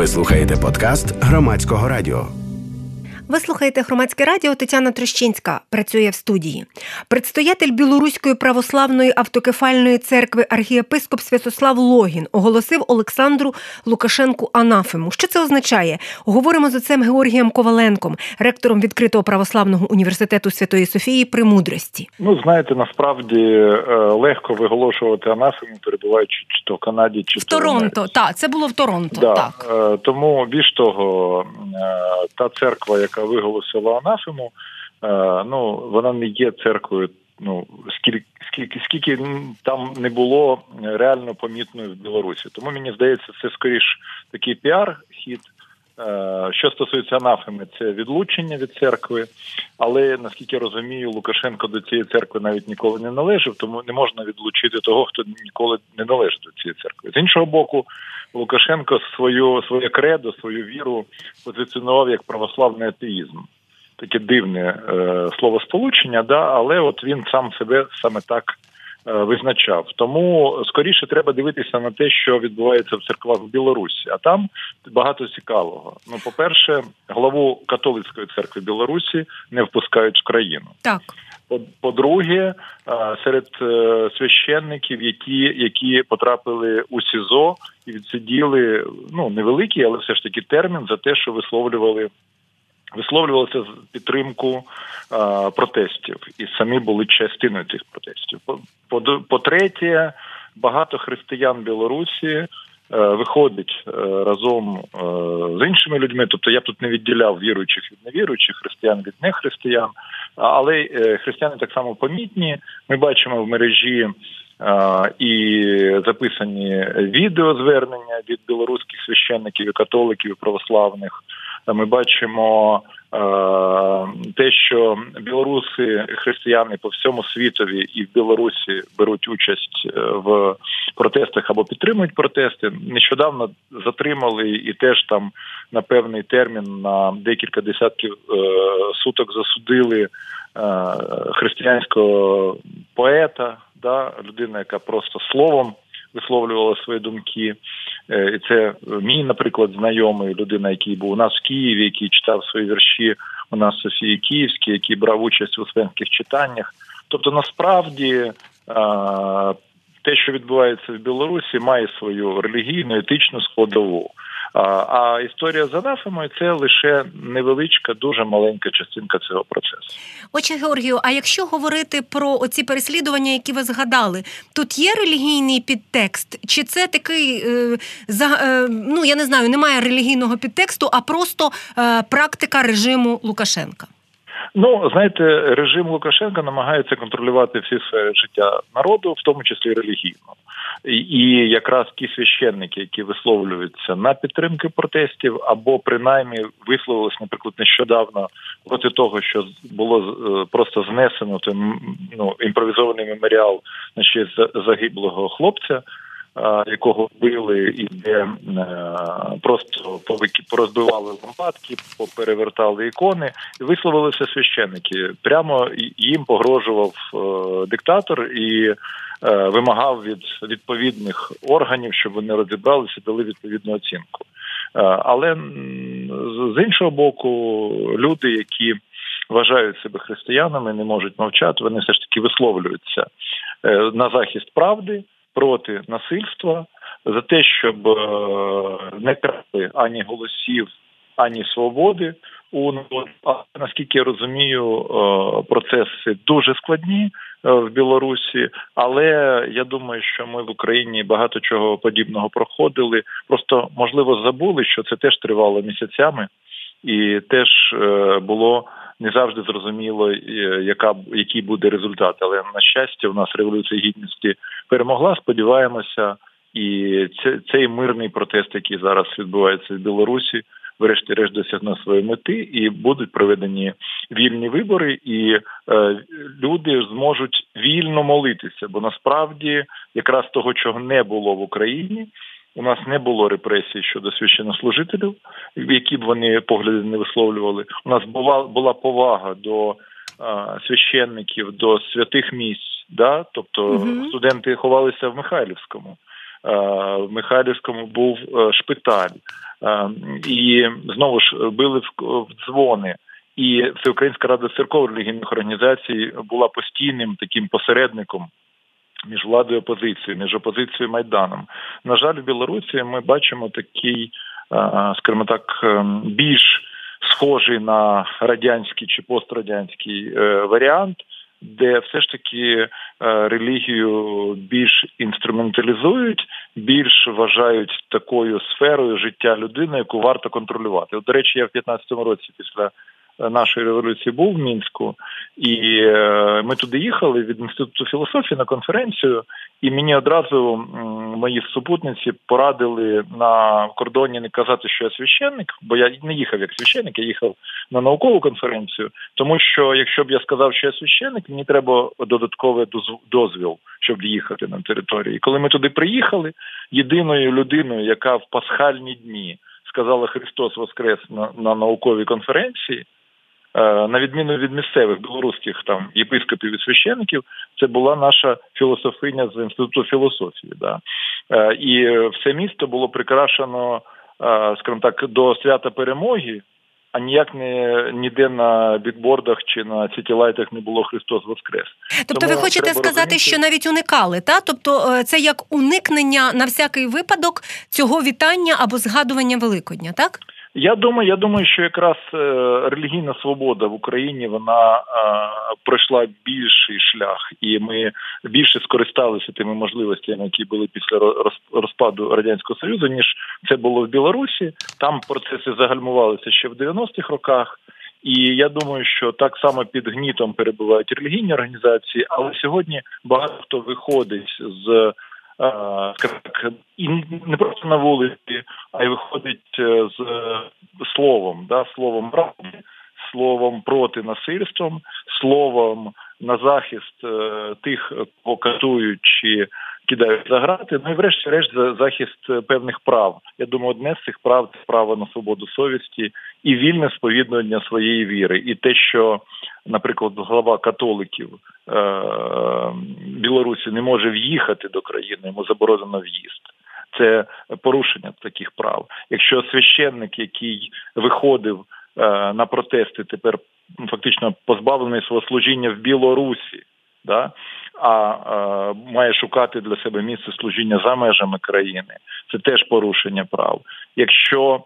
Ви слухаєте подкаст Громадського радіо. Ви слухаєте Громадське радіо, Тетяна Трощинська працює в студії. Предстоятель Білоруської православної автокефальної церкви архієпископ Святослав Логін оголосив Олександру Лукашенку анафему. Що це означає? Говоримо з отцем Георгієм Коваленком, ректором відкритого православного університету Святої Софії Премудрості. Знаєте, насправді легко виголошувати анафему, перебуваючи чи то в Канаді, чи в Торонто. Так, це було в Торонто. Да. Так. Тому, більш того, та церква, яка виголосила анафему, вона не є церквою, скільки там не було реально помітною в Білорусі. Тому, мені здається, це скоріш такий піар-хід. Що стосується анафеми, це відлучення від церкви, але, наскільки я розумію, Лукашенко до цієї церкви навіть ніколи не належав, тому не можна відлучити того, хто ніколи не належить до цієї церкви. З іншого боку, Лукашенко своє кредо, свою віру позиціонував як православний атеїзм. Таке дивне словосполучення, але от він сам себе саме так визначав. Тому скоріше треба дивитися на те, що відбувається в церквах в Білорусі. А там багато цікавого. По-перше, главу католицької церкви Білорусі не впускають в країну. Так. По-друге, серед священників, які потрапили у СІЗО і відсиділи, невеликий, але все ж таки термін за те, що висловлювалися з підтримку протестів і самі були частиною цих протестів. По-третє, багато християн Білорусі виходить разом з іншими людьми, тобто я тут не відділяв віруючих від невіруючих, християн від нехристиян, але християни так само помітні. Ми бачимо в мережі і записані відеозвернення від білоруських священників і католиків, і православних. Ми бачимо те, що білоруси, християни по всьому світові і в Білорусі беруть участь в протестах або підтримують протести. Нещодавно затримали і теж там на певний термін, на декілька десятків суток засудили християнського поета, людина, яка просто словом висловлювала свої думки. І це мій, наприклад, знайомий, людина, який був у нас в Києві, який читав свої вірші у нас в Софії Київській, який брав участь у успенських читаннях. Тобто, насправді, те, що відбувається в Білорусі, має свою релігійну, етичну складову. А історія з анафемою – це лише невеличка, дуже маленька частинка цього процесу. Отже, Георгію, а якщо говорити про оці переслідування, які ви згадали, тут є релігійний підтекст? Чи це такий, я не знаю, немає релігійного підтексту, а просто практика режиму Лукашенка? Знаєте, режим Лукашенка намагається контролювати всі сфери життя народу, в тому числі релігійно. І якраз ті священники, які висловлюються на підтримки протестів, або принаймні висловилися, наприклад, нещодавно проти того, що було просто знесено імпровізований меморіал на честь загиблого хлопця, якого вбили і де просто порозбивали лампадки, поперевертали ікони, і висловилися священники. Прямо їм погрожував диктатор і вимагав від відповідних органів, щоб вони розібралися і дали відповідну оцінку. Але з іншого боку, люди, які вважають себе християнами, не можуть мовчати, вони все ж таки висловлюються на захист правди, проти насильства, за те, щоб не крали ані голосів, ані свободи у народу. Наскільки я розумію, процеси дуже складні в Білорусі, але я думаю, що ми в Україні багато чого подібного проходили. Просто, можливо, забули, що це теж тривало місяцями і теж було не завжди зрозуміло, який буде результат. Але, на щастя, у нас Революція Гідності перемогла, сподіваємося, і цей мирний протест, який зараз відбувається в Білорусі, врешті-решт досягне своєї мети, і будуть проведені вільні вибори, і люди зможуть вільно молитися, бо насправді якраз того, чого не було в Україні, у нас не було репресій щодо священнослужителів, які б вони погляди не висловлювали. У нас була повага до священників, до святих місць, тобто студенти ховалися в Михайлівському. В Михайлівському був шпиталь. І знову ж били в дзвони. І Всеукраїнська рада церков релігійних організацій була постійним таким посередником між владою і опозицією, між опозицією і Майданом. На жаль, в Білорусі ми бачимо такий, скажімо так, більш схожий на радянський чи пострадянський варіант, де все ж таки релігію більш інструменталізують, більш вважають такою сферою життя людини, яку варто контролювати. От, до речі, я в 15-му році після нашої революції був в Мінську, і ми туди їхали від Інституту філософії на конференцію, і мені одразу мої супутниці порадили на кордоні не казати, що я священник, бо я не їхав як священник, я їхав на наукову конференцію, тому що якщо б я сказав, що я священник, мені треба додатковий дозвіл, щоб в'їхати на територію. І коли ми туди приїхали, єдиною людиною, яка в пасхальні дні сказала «Христос воскрес» на науковій конференції, на відміну від місцевих білоруських там єпископів і священиків, це була наша філософиня з Інституту філософії. Да? І все місто було прикрашено, скажімо так, до свята перемоги, а ніде на бікбордах чи на сітілайтах не було «Христос воскрес». Тобто тому ви хочете сказати, що навіть уникали, та? Тобто це як уникнення на всякий випадок цього вітання або згадування Великодня, так? Я думаю, що якраз релігійна свобода в Україні, вона пройшла більший шлях, і ми більше скористалися тими можливостями, які були після розпаду Радянського Союзу, ніж це було в Білорусі. Там процеси загальмувалися ще в 90-х роках, і я думаю, що так само під гнітом перебувають релігійні організації, але сьогодні багато хто виходить з і не просто на вулиці, а й виходить з словом, словом правди, словом проти насильством, словом на захист тих, кого катують чи кидають за грати, ну і врешті-решт за захист певних прав. Я думаю, одне з цих прав – це право на свободу совісті і вільне сповідування своєї віри. І те, що, наприклад, глава католиків Білорусі не може в'їхати до країни, йому заборонено в'їзд. Це порушення таких прав. Якщо священник, який виходив на протести, тепер фактично позбавлений свого служіння в Білорусі, да, а має шукати для себе місце служіння за межами країни, це теж порушення прав. Якщо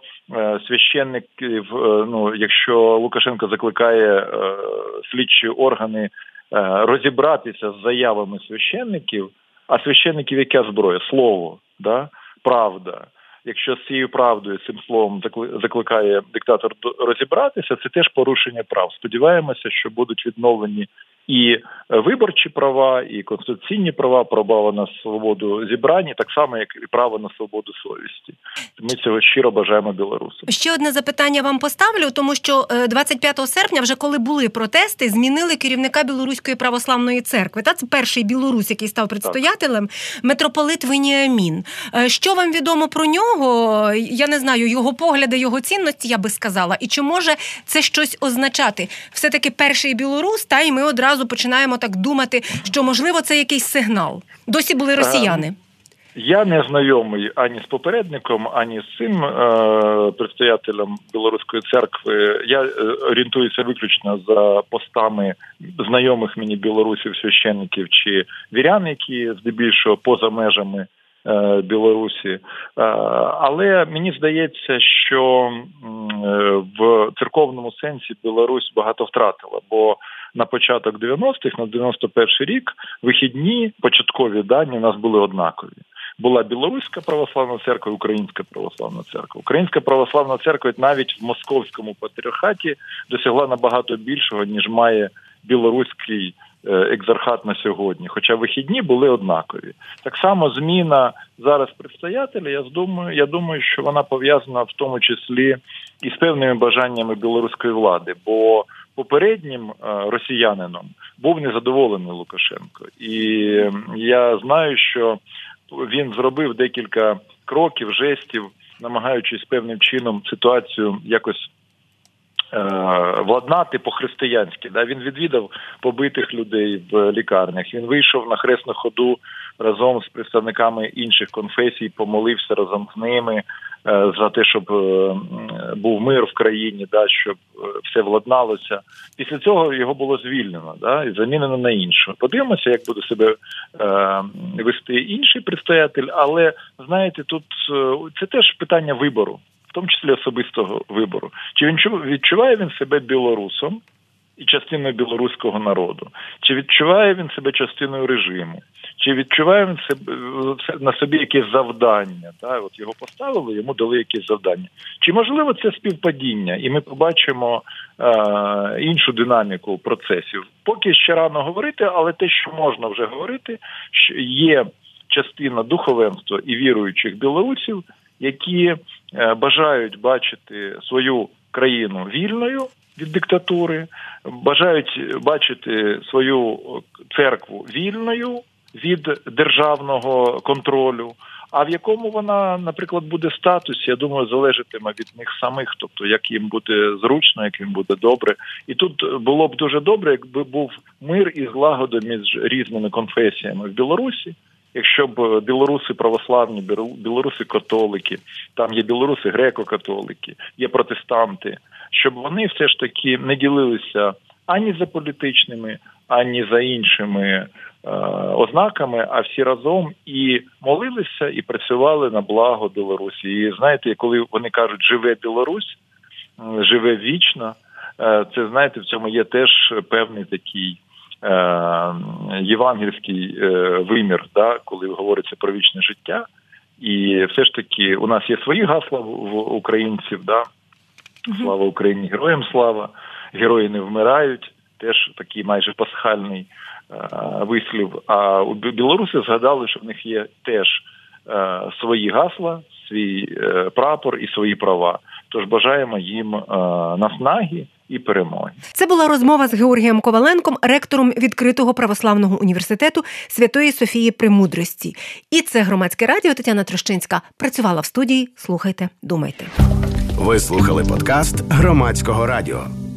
якщо Лукашенко закликає слідчі органи розібратися з заявами священників, а священників яка зброя? Слово, да? Правда. Якщо з цією правдою, цим словом закликає диктатор розібратися, це теж порушення прав. Сподіваємося, що будуть відновлені і виборчі права, і конституційні права, право на свободу зібрань, так само, як і право на свободу совісті. Ми цього щиро бажаємо білорусам. Ще одне запитання вам поставлю, тому що 25 серпня, вже коли були протести, змінили керівника Білоруської православної церкви. Це перший білорус, який став предстоятелем, митрополит Веніамін. Що вам відомо про нього? Я не знаю, його погляди, його цінності, я би сказала. І чи може це щось означати? Все-таки перший білорус, і ми одразу починаємо так думати, що, можливо, це якийсь сигнал. Досі були росіяни. Я не знайомий ані з попередником, ані з цим предстоятелем Білоруської церкви. Я орієнтуюся виключно за постами знайомих мені білорусів, священників чи вірян, які здебільшого поза межами Білорусі. Але мені здається, що в церковному сенсі Білорусь багато втратила, бо на початок 90-х, на 91-й рік, вихідні початкові дані у нас були однакові. Була Білоруська православна церква і Українська православна церква. Українська православна церква навіть в московському патріархаті досягла набагато більшого, ніж має білоруський екзархат на сьогодні. Хоча вихідні були однакові. Так само зміна зараз предстоятеля, я думаю, що вона пов'язана в тому числі і з певними бажаннями білоруської влади, бо попереднім росіянином був незадоволений Лукашенко. І я знаю, що він зробив декілька кроків, жестів, намагаючись певним чином ситуацію якось владнати по-християнськи. Він відвідав побитих людей в лікарнях, він вийшов на хресну ходу разом з представниками інших конфесій помолився разом з ними за те, щоб був мир в країні, щоб все владналося. Після цього його було звільнено і замінено на іншого. Подивимося, як буде себе вести інший предстоятель, але, знаєте, тут це теж питання вибору, в тому числі особистого вибору. Чи відчуває він себе білорусом і частиною білоруського народу? Чи відчуває він себе частиною режиму? Чи відчуває він на собі якесь завдання? От його поставили, йому дали якесь завдання. Чи можливо це співпадіння? І ми побачимо іншу динаміку процесів. Поки ще рано говорити, але те, що можна вже говорити, що є частина духовенства і віруючих білорусів, які бажають бачити свою країну вільною від диктатури, бажають бачити свою церкву вільною від державного контролю. А в якому вона, наприклад, буде статусі, я думаю, залежатиме від них самих, тобто як їм буде зручно, як їм буде добре. І тут було б дуже добре, якби був мир і злагода між різними конфесіями в Білорусі. Якщо б білоруси православні, білоруси католики, там є білоруси греко-католики, є протестанти, щоб вони все ж таки не ділилися ані за політичними, ані за іншими ознаками, а всі разом і молилися, і працювали на благо Білорусі. І знаєте, коли вони кажуть «живе Білорусь», «живе вічно», це, знаєте, в цьому є теж певний такий євангельський вимір, коли говориться про вічне життя. І все ж таки у нас є свої гасла в українців, слава Україні, героям слава, герої не вмирають, теж такий майже пасхальний вислів. А у білоруси згадали, що в них є теж свої гасла, свій прапор і свої права. Тож бажаємо їм наснаги і перемоги. Це була розмова з Георгієм Коваленком, ректором відкритого православного університету Святої Софії Премудрості. І це Громадське радіо. Тетяна Трощинська працювала в студії. Слухайте, думайте. Ви слухали подкаст Громадського радіо.